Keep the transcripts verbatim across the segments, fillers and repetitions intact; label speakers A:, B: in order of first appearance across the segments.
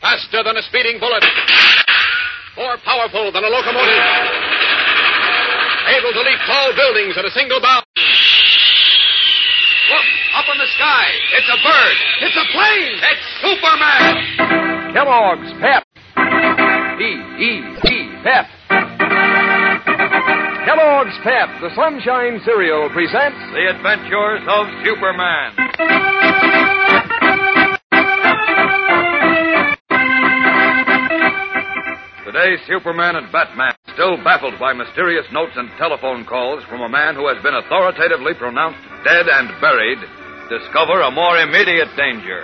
A: Faster than a speeding bullet. More powerful than a locomotive. Able to leap tall buildings at a single bound. Look, up in the sky. It's a bird. It's a plane. It's Superman.
B: Kellogg's Pep. P E P, Pep. Kellogg's Pep, the Sunshine Cereal, presents
C: The Adventures of Superman. Today, Superman and Batman, still baffled by mysterious notes and telephone calls from a man who has been authoritatively pronounced dead and buried, discover a more immediate danger.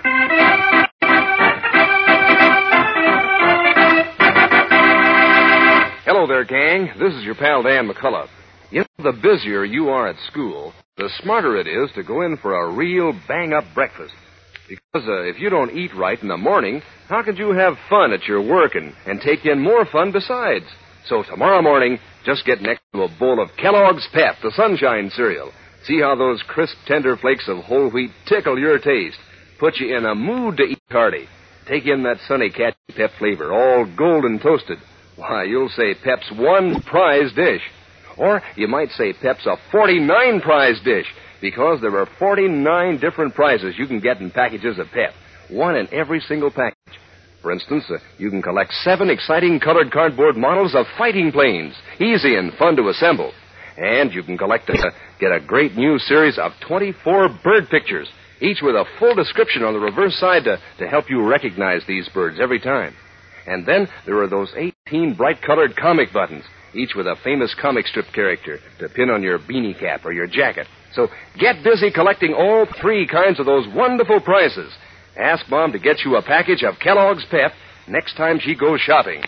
B: Hello there, gang. This is your pal Dan McCullough. You know, the busier you are at school, the smarter it is to go in for a real bang-up breakfast. Because uh, if you don't eat right in the morning, how could you have fun at your work and, and take in more fun besides? So tomorrow morning, just get next to a bowl of Kellogg's Pep, the Sunshine Cereal. See how those crisp, tender flakes of whole wheat tickle your taste. Put you in a mood to eat hearty. Take in that sunny catchy Pep flavor, all golden toasted. Why, you'll say Pep's one prize dish. Or you might say Pep's a forty-nine prize dish, because there are forty-nine different prizes you can get in packages of Pep, one in every single package. For instance, uh, you can collect seven exciting colored cardboard models of fighting planes, easy and fun to assemble. And you can collect a, get a great new series of twenty-four bird pictures, each with a full description on the reverse side to, to help you recognize these birds every time. And then there are those eighteen bright-colored comic buttons, each with a famous comic strip character to pin on your beanie cap or your jacket. So get busy collecting all three kinds of those wonderful prizes. Ask Mom to get you a package of Kellogg's Pep next time she goes shopping.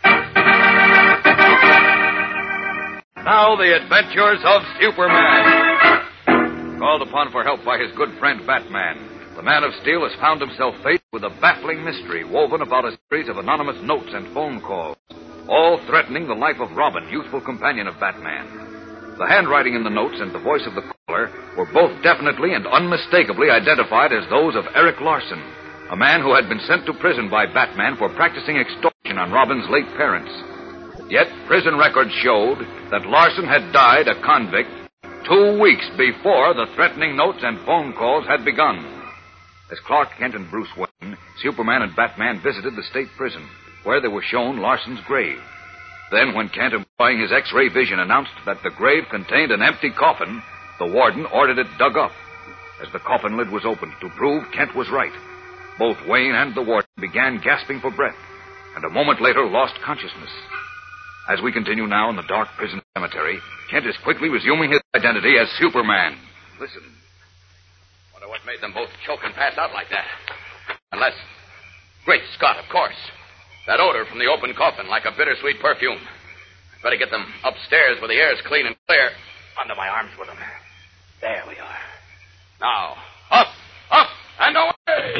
C: Now, the adventures of Superman. Called upon for help by his good friend Batman, the Man of Steel has found himself faced with a baffling mystery woven about a series of anonymous notes and phone calls, all threatening the life of Robin, youthful companion of Batman. The handwriting in the notes and the voice of the caller were both definitely and unmistakably identified as those of Eric Larson, a man who had been sent to prison by Batman for practicing extortion on Robin's late parents. Yet prison records showed that Larson had died a convict two weeks before the threatening notes and phone calls had begun. As Clark Kent and Bruce Wayne, Superman and Batman visited the state prison, where they were shown Larson's grave. Then, when Kent, employing his X-ray vision, announced that the grave contained an empty coffin, the warden ordered it dug up. As the coffin lid was opened to prove Kent was right, both Wayne and the warden began gasping for breath, and a moment later lost consciousness. As we continue now in the dark prison cemetery, Kent is quickly resuming his identity as Superman.
A: Listen. Wonder what made them both choke and pass out like that. Unless... Great Scott, of course. That odor from the open coffin, like a bittersweet perfume. Better get them upstairs where the air's clean and clear. Under my arms with them. There we are. Now, up, up, and away!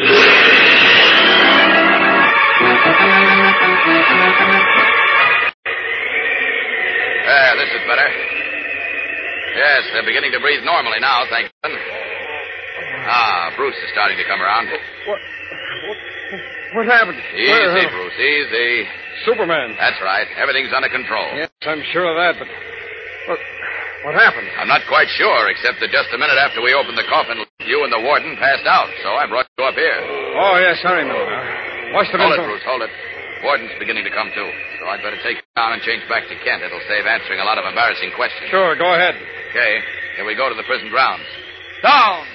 A: There, this is better. Yes, they're beginning to breathe normally now, thank heaven. Ah, Bruce is starting to come around.
D: What? What? What happened?
A: Easy,
D: Where, uh,
A: Bruce, easy.
D: Superman.
A: That's right. Everything's under control.
D: Yes, I'm sure of that, but what, what happened?
A: I'm not quite sure, except that just a minute after we opened the coffin, you and the warden passed out, so I brought you up here.
D: Oh, yes, I remember now. Must have
A: Hold
D: been
A: it,
D: some...
A: Bruce, hold it. Warden's beginning to come, too, so I'd better take you down and change back to Kent. It'll save answering a lot of embarrassing questions.
D: Sure, go ahead.
A: Okay, here we go to the prison grounds. Down!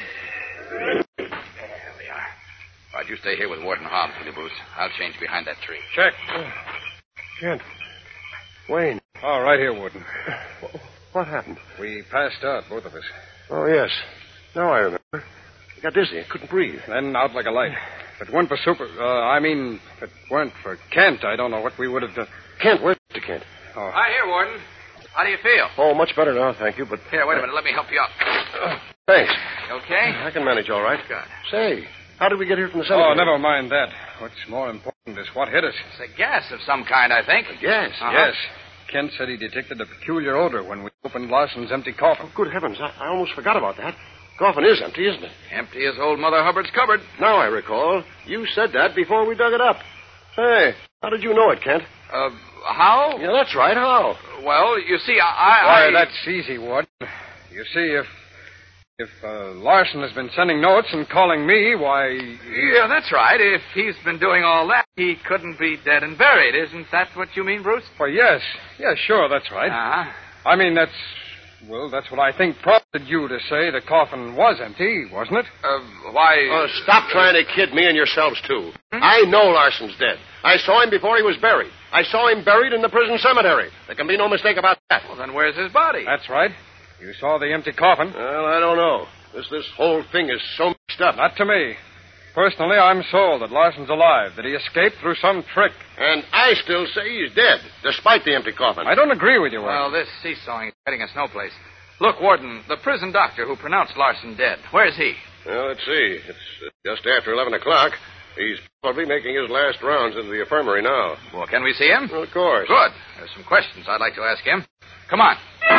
A: All right, you stay here with Warden Hobbs, will you, Bruce? I'll change behind that tree.
D: Check.
E: Uh, Kent. Wayne.
D: Oh, right here, Warden.
E: What happened?
D: We passed out, both of us.
E: Oh, yes. Now I remember. I got dizzy. I couldn't breathe.
D: Then out like a light. If it weren't for Super... Uh, I mean, if it weren't for Kent, I don't know what we would have done.
E: Kent, where's Mister Kent?
D: Oh.
A: Hi, here, Warden. How do you feel?
E: Oh, much better now, thank you, but...
A: Here, wait a minute. Let me help you up.
E: Uh, thanks.
A: You okay?
E: I can manage all right.
A: Good.
E: Say, how did we get here from the cemetery?
D: Oh, never mind that. What's more important is what hit us.
A: It's a gas of some kind, I think.
E: Yes.
A: Uh-huh.
D: Yes. Kent said he detected a peculiar odor when we opened Larson's empty coffin.
E: Oh, good heavens. I, I almost forgot about that. Coffin is empty, isn't it?
A: Empty as old Mother Hubbard's cupboard.
E: Now I recall. You said that before we dug it up. Hey, how did you know it, Kent?
A: Uh, how?
E: Yeah, that's right. How?
A: Well, you see, I... I
D: Why,
A: I...
D: that's easy, Warden. You see, if if uh, Larson has been sending notes and calling me, why...
A: Yeah, that's right. If he's been doing all that, he couldn't be dead and buried. Isn't that what you mean, Bruce?
D: Why, yes. Yes, sure, that's right.
A: Uh-huh.
D: I mean, that's... Well, that's what I think prompted you to say the coffin was empty, wasn't it?
A: Uh, why...
E: Oh, stop trying to kid me and yourselves, too. Hmm? I know Larson's dead. I saw him before he was buried. I saw him buried in the prison cemetery. There can be no mistake about that.
A: Well, then where's his body?
D: That's right. You saw the empty coffin.
E: Well, I don't know. This this whole thing is so mixed up.
D: Not to me. Personally, I'm sold that Larson's alive, that he escaped through some trick.
E: And I still say he's dead, despite the empty coffin.
D: I don't agree with you, Warden.
A: Well, this seesawing is getting us no place. Look, Warden, the prison doctor who pronounced Larson dead, where's he?
E: Well, let's see. It's just after eleven o'clock. He's probably making his last rounds into the infirmary now.
A: Well, can we see him?
E: Well, of course.
A: Good. There's some questions I'd like to ask him. Come on.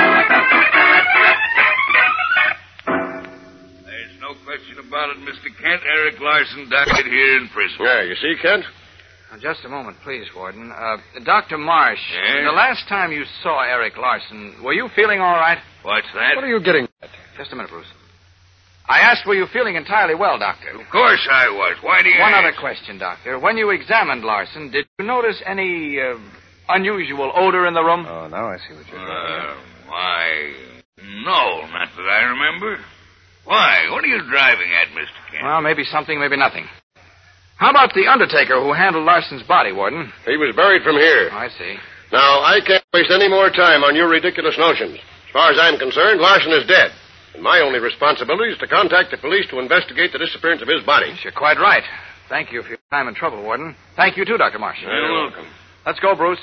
F: There's no question about it, Mister Kent. Eric Larson died here in prison.
E: Yeah, you see, Kent?
A: Now, just a moment, please, Warden. Uh, Doctor Marsh,
F: Yes?
A: the last time you saw Eric Larson, were you feeling all right?
F: What's that?
D: What are you getting at?
A: Just a minute, Bruce. I asked, were you feeling entirely well, Doctor?
F: Of course I was. Why do you
A: One
F: ask?
A: other question, Doctor. When you examined Larson, did you notice any uh, unusual odor in the room?
D: Oh, now I see what you're
F: Uh, why, no, not that I remember. Why? What are you driving at, Mister Kent?
A: Well, maybe something, maybe nothing. How about the undertaker who handled Larson's body, Warden?
E: He was buried from here.
A: Oh, I see.
E: Now, I can't waste any more time on your ridiculous notions. As far as I'm concerned, Larson is dead. And my only responsibility is to contact the police to investigate the disappearance of his body.
A: You're quite right. Thank you for your time and trouble, Warden. Thank you, too, Doctor Marsh.
F: You're welcome.
A: Let's go, Bruce.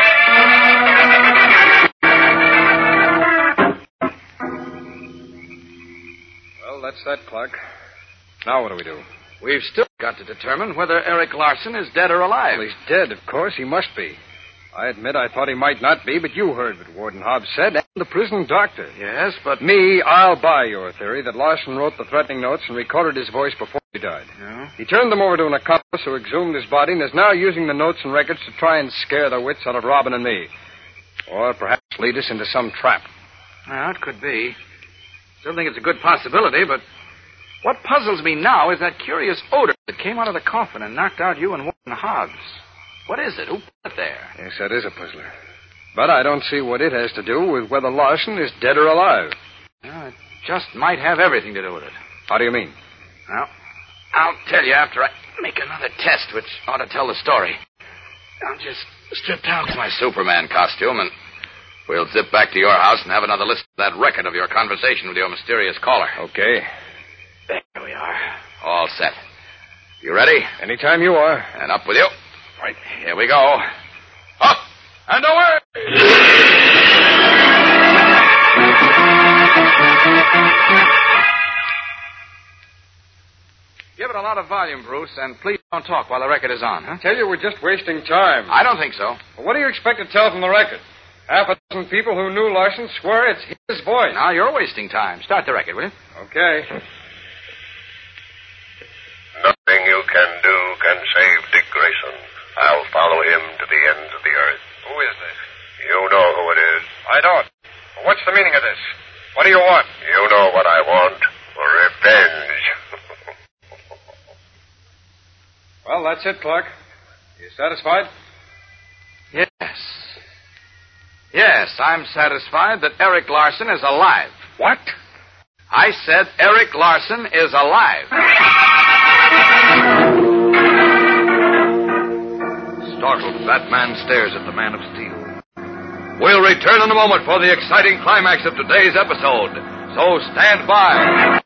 D: Well, that's that, Clark. Now what do we do?
A: We've still got to determine whether Eric Larson is dead or alive.
D: Well, he's dead, of course. He must be. I admit I thought he might not be, but you heard what Warden Hobbs said, and the prison doctor.
A: Yes, but...
D: Me, I'll buy your theory that Larson wrote the threatening notes and recorded his voice before he died.
A: No?
D: He turned them over to an accomplice who exhumed his body and is now using the notes and records to try and scare the wits out of Robin and me. Or perhaps lead us into some trap.
A: Well, it could be. Still think it's a good possibility, but what puzzles me now is that curious odor that came out of the coffin and knocked out you and Warden Hobbs. What is it? Who put it there?
D: Yes, that is a puzzler. But I don't see what it has to do with whether Larson is dead or alive.
A: Well, it just might have everything to do with it.
D: How do you mean?
A: Well, I'll tell you after I make another test, which ought to tell the story. I'll just strip down to my Superman costume, and we'll zip back to your house and have another listen to that record of your conversation with your mysterious caller.
D: Okay.
A: There we are. All set. You ready?
D: Anytime you are.
A: And up with you. Right. Here we go. Up and away! Give it a lot of volume, Bruce, and please don't talk while the record is on, huh?
D: Tell you we're just wasting time.
A: I don't think so.
D: Well, what do you expect to tell from the record? Half a dozen people who knew Larson swear it's his voice.
A: Now, you're wasting time. Start the record, will you?
D: Okay.
G: Nothing you can do can save Dick Grayson. I'll follow him to the ends of the earth.
D: Who is this?
G: You know who it is.
D: I don't. What's the meaning of this? What do you want?
G: You know what I want. Revenge.
D: Well, that's it, Clark. You satisfied?
A: Yes. Yes, I'm satisfied that Eric Larson is alive.
D: What?
A: I said Eric Larson is alive.
C: Startled, Batman stares at the Man of Steel. We'll return in a moment for the exciting climax of today's episode. So stand by.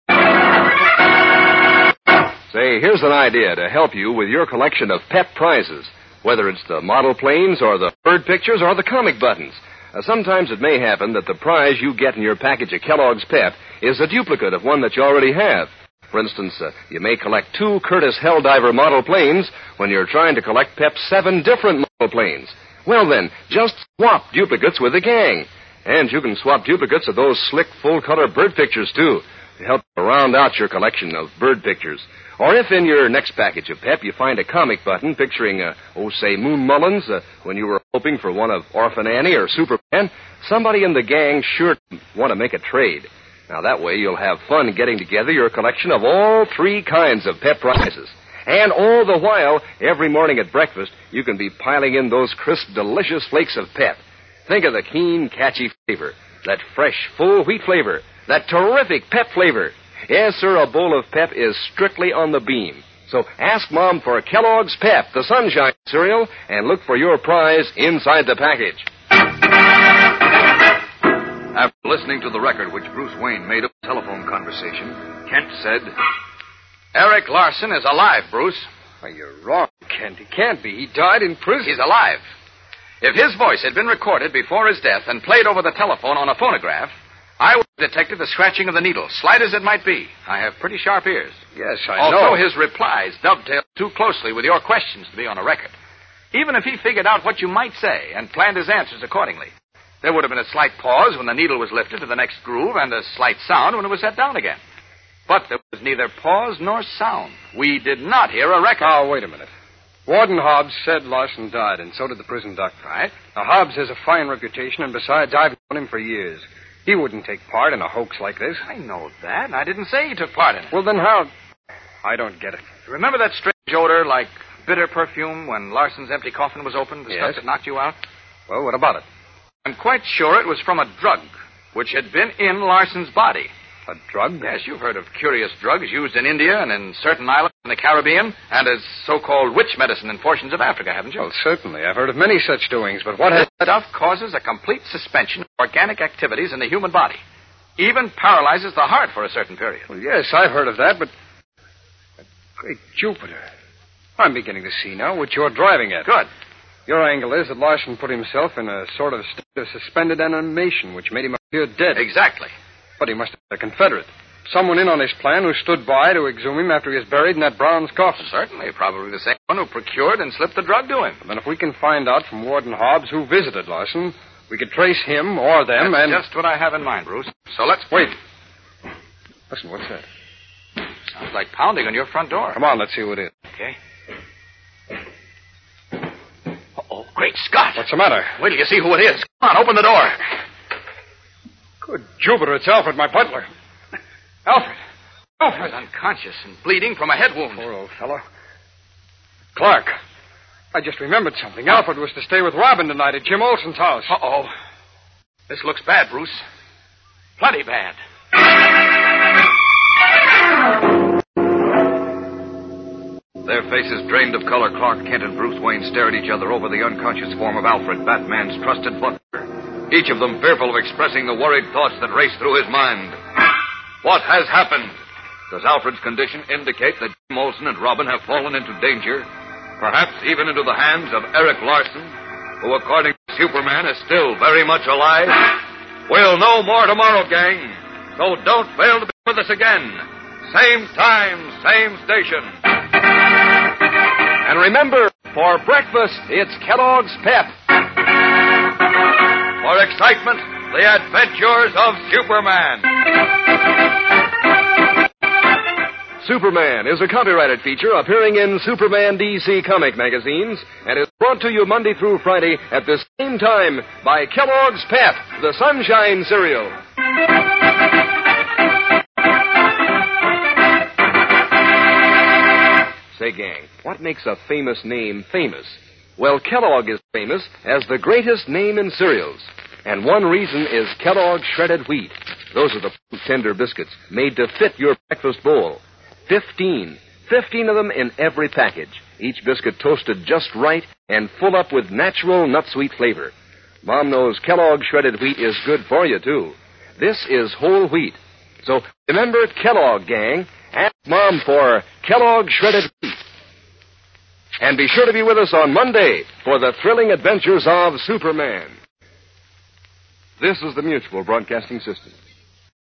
B: Say, here's an idea to help you with your collection of pet prizes, whether it's the model planes or the bird pictures or the comic buttons. Uh, sometimes it may happen that the prize you get in your package of Kellogg's Pep is a duplicate of one that you already have. For instance, uh, you may collect two Curtiss Helldiver model planes when you're trying to collect Pep's seven different model planes. Well, then, just swap duplicates with the gang. And you can swap duplicates of those slick full-color bird pictures, too. to help round out your collection of bird pictures. Or if in your next package of Pep you find a comic button picturing, uh, oh, say, Moon Mullins, uh, when you were hoping for one of Orphan Annie or Superman, somebody in the gang sure want to make a trade. Now, that way you'll have fun getting together your collection of all three kinds of Pep prizes. And all the while, every morning at breakfast, you can be piling in those crisp, delicious flakes of Pep. Think of the keen, catchy flavor, that fresh, full wheat flavor, that terrific Pep flavor. Yes, sir, a bowl of Pep is strictly on the beam. So ask Mom for Kellogg's Pep, the Sunshine cereal, and look for your prize inside the package.
C: After listening to the record which Bruce Wayne made of the telephone conversation, Kent said,
A: Eric Larson is alive, Bruce.
D: Oh, you're wrong, Kent. He can't be. He died in prison.
A: He's alive. If his voice had been recorded before his death and played over the telephone on a phonograph, I would have detected the scratching of the needle, slight as it might be. I have pretty sharp ears.
D: Yes, I
A: Although
D: know.
A: his replies dovetailed too closely with your questions to be on a record. Even if he figured out what you might say and planned his answers accordingly, there would have been a slight pause when the needle was lifted to the next groove and a slight sound when it was set down again. But there was neither pause nor sound. We did not hear a record.
D: Oh, wait a minute. Warden Hobbs said Larson died, and so did the prison doctor.
A: Right.
D: Now, Hobbs has a fine reputation, and besides, I've known him for years. He wouldn't take part in a hoax like this.
A: I know that, and I didn't say he took part in it.
D: Well, then how... I don't get it.
A: Remember that strange odor like bitter perfume when Larson's empty coffin was opened? The
D: Yes.
A: stuff that knocked you out?
D: Well, what about it?
A: I'm quite sure it was from a drug which had been in Larson's body.
D: A drug?
A: Yes, you've heard of curious drugs used in India and in certain islands in the Caribbean and as so-called witch medicine in portions of Africa, haven't you?
D: Well, certainly. I've heard of many such doings, but what has...
A: This stuff causes a complete suspension of organic activities in the human body. Even paralyzes the heart for a certain period.
D: Well, yes, I've heard of that, but... Great Jupiter. I'm beginning to see now what you're driving at.
A: Good.
D: Your angle is that Larson put himself in a sort of state of suspended animation, which made him appear dead.
A: Exactly.
D: But he must have been a Confederate. Someone in on his plan who stood by to exhume him after he was buried in that bronze coffin.
A: Certainly. Probably the same one who procured and slipped the drug to him.
D: Then if we can find out from Warden Hobbs who visited Larson, we could trace him or them
A: That's
D: and...
A: just what I have in mind, Bruce. So let's...
D: Wait. Listen, what's that?
A: Sounds like pounding on your front door.
D: Come on, let's see who it is.
A: Okay. Uh-oh, great Scott.
D: What's the matter?
A: Wait till you see who it is. Come on, open the door.
D: Good Jupiter, it's Alfred, my butler. Alfred. Alfred.
A: He's unconscious and bleeding from a head wound.
D: Poor old fellow. Clark. I just remembered something. Alfred was to stay with Robin tonight at Jim Olson's house.
A: Uh-oh. This looks bad, Bruce. Plenty bad.
C: Their faces drained of color, Clark Kent and Bruce Wayne stare at each other over the unconscious form of Alfred, Batman's trusted butler. Each of them fearful of expressing the worried thoughts that race through his mind. What has happened? Does Alfred's condition indicate that Jim Olson and Robin have fallen into danger? Perhaps even into the hands of Eric Larson, who, according to Superman, is still very much alive? We'll know more tomorrow, gang. So don't fail to be with us again. Same time, same station.
B: And remember, for breakfast, it's Kellogg's Pep.
C: For excitement, the adventures of Superman.
B: Superman is a copyrighted feature appearing in Superman D C comic magazines and is brought to you Monday through Friday at the same time by Kellogg's Pep, the Sunshine cereal. Say, gang, what makes a famous name famous? Well, Kellogg is famous as the greatest name in cereals. And one reason is Kellogg shredded wheat. Those are the tender biscuits made to fit your breakfast bowl. Fifteen. Fifteen of them in every package. Each biscuit toasted just right and full up with natural nut-sweet flavor. Mom knows Kellogg shredded wheat is good for you, too. This is whole wheat. So remember Kellogg, gang. Ask Mom for Kellogg shredded wheat. And be sure to be with us on Monday for the thrilling adventures of Superman. This is the Mutual Broadcasting System.